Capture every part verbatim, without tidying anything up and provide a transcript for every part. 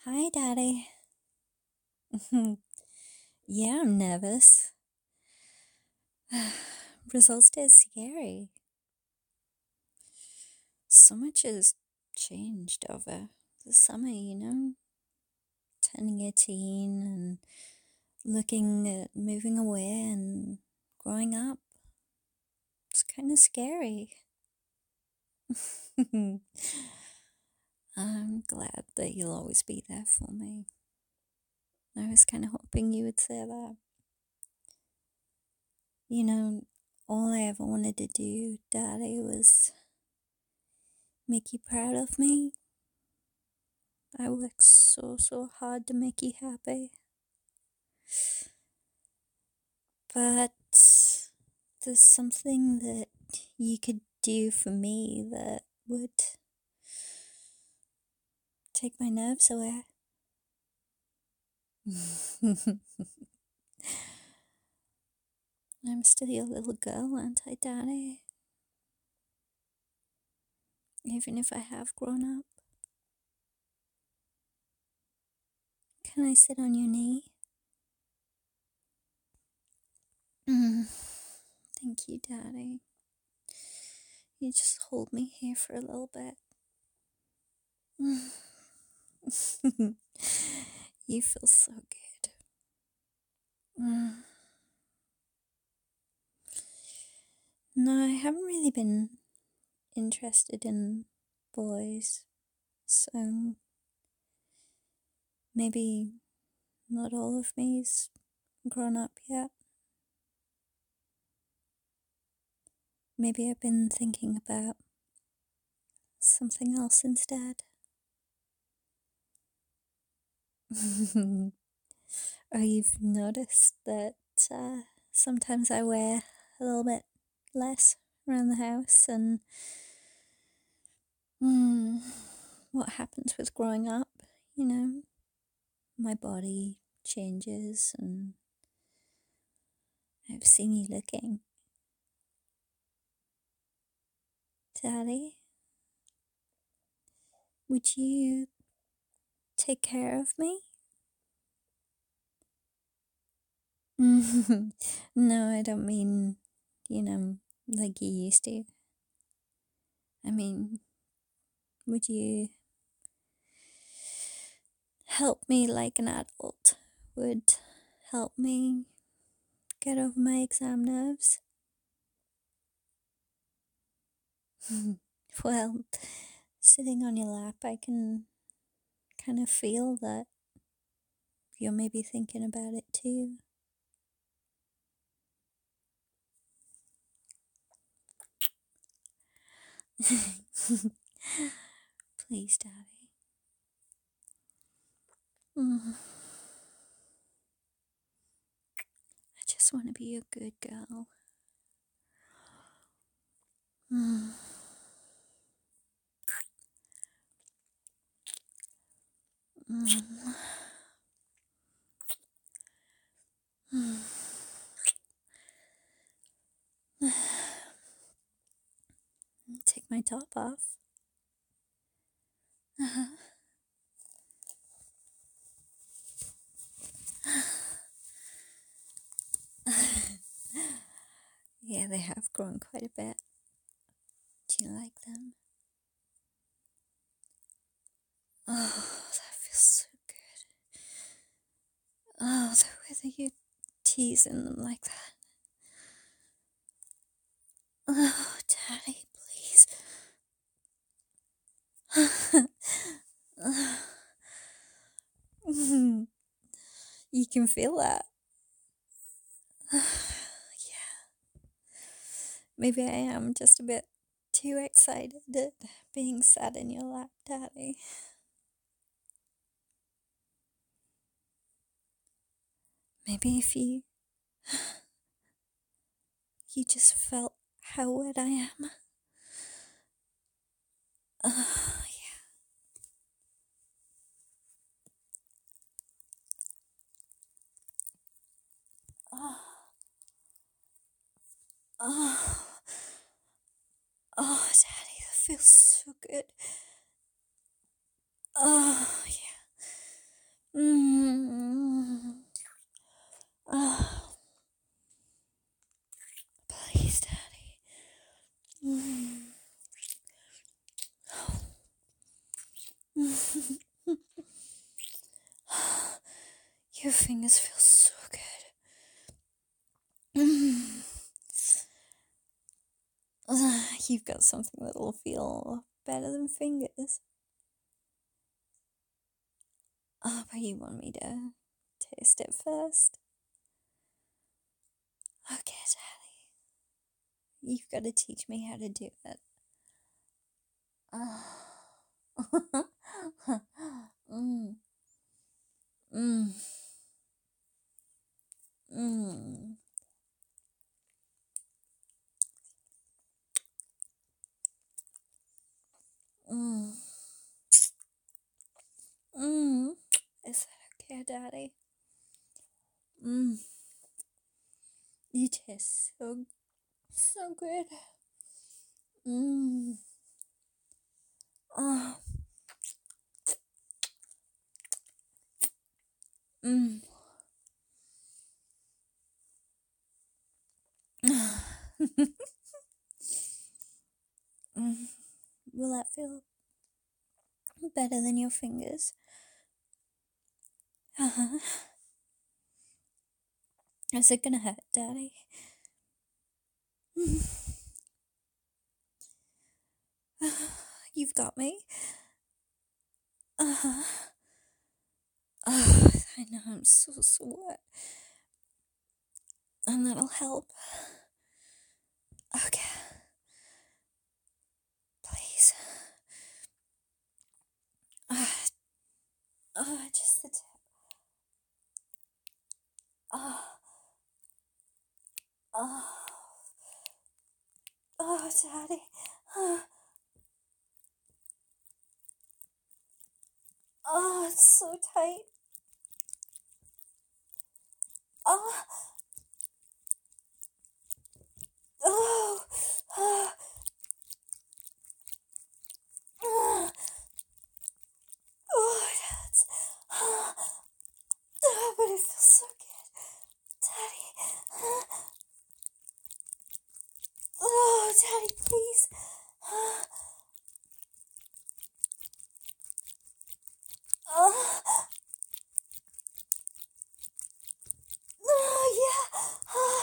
Hi, Daddy. Yeah, I'm nervous. Results day is scary. So much has changed over the summer, you know? Turning eighteen and looking at moving away and growing up. It's kind of scary. I'm glad that you'll always be there for me. I was kind of hoping you would say that. You know, all I ever wanted to do, Daddy, was make you proud of me. I work so, so hard to make you happy. But there's something that you could do for me that would take my nerves away. I'm still your little girl, aren't I, Daddy? Even if I have grown up. Can I sit on your knee? Mm. Thank you, Daddy. You just hold me here for a little bit. You feel so good. Mm. No, I haven't really been interested in boys, so maybe not all of me's grown up yet. Maybe I've been thinking about something else instead. Or you've noticed that uh, sometimes I wear a little bit less around the house, and mm, what happens with growing up, you know? My body changes, and I've seen you looking. Daddy, would you take care of me? No, I don't mean, you know, like you used to. I mean, would you help me like an adult would help me get over my exam nerves? Well, sitting on your lap, I can kind of feel that you're maybe thinking about it too. Please, Daddy. Mm. I just want to be a good girl. Mm. Mm. Mm. Take my top off. Uh-huh. Yeah, they have grown quite a bit. Do you like them? Oh, that feels so good. Oh, the way that you teasing them like that. Oh, Daddy, please. You can feel that. Yeah. Maybe I am just a bit too excited at being sat in your lap, Daddy. Maybe if you you just felt how wet I am. Oh, yeah. Oh, oh, oh, Daddy, that feels so good. Oh, yeah. Your fingers feel so good. Mm. Uh, you've got something that'll feel better than fingers. Oh, but you want me to taste it first? Okay, Daddy. You've got to teach me how to do it. Oh. mm. Mm. Mm. Mm. Mm. Is that okay, Daddy? Mm. You taste so, so good. Mm. Oh. Mm. mm. Will that feel better than your fingers? Uh-huh. Is it gonna hurt, Daddy? You've got me. Uh-huh. Oh, I know I'm so sweat. And that'll help. Okay. Please. Oh, oh just the tip. Oh. Oh. Oh, Daddy. Oh. Oh, it's so tight. Oh. Oh. Oh. Oh. Oh, it hurts. Oh. Oh, but it feels so good. Daddy. Oh, oh Daddy, please. Oh. Oh. Oh, yeah. Oh.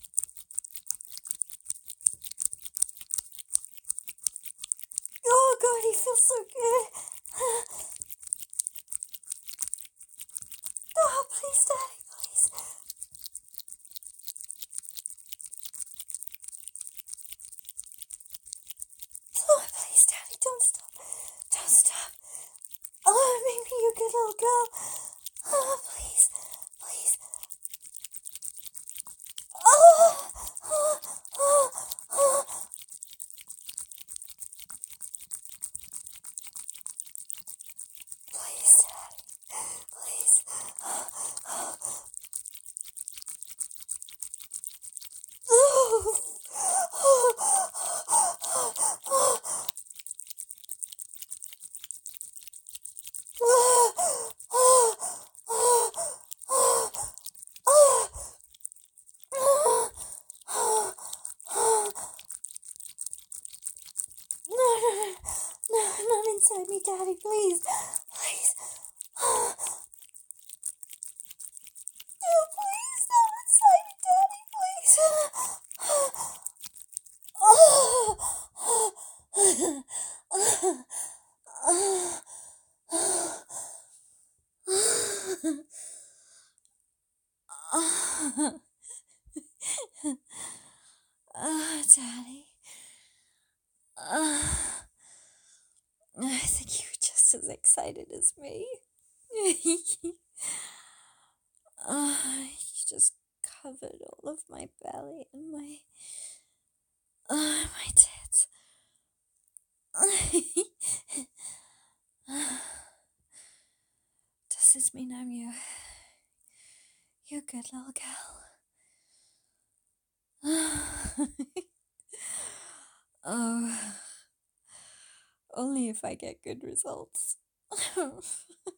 Oh, God, he feels so good. Oh, please, Daddy, please. Oh, please, Daddy, don't stop. Don't stop. Oh, make me a good little girl. Oh, please, please. Oh, oh, oh, oh. Please, Daddy, please. Oh, oh. Oh, oh, oh, oh. Oh, oh, oh, oh, oh, oh, oh, oh. No, no, no, no, not inside me, Daddy, please, please. Oh, please, not inside me, Daddy, please. Oh, oh, oh, oh, oh, oh, oh, Daddy. Oh, I think you were just as excited as me. Oh, you just covered all of my belly and my, oh, my tits. Does this mean I'm your, your good little girl? Oh, only if I get good results.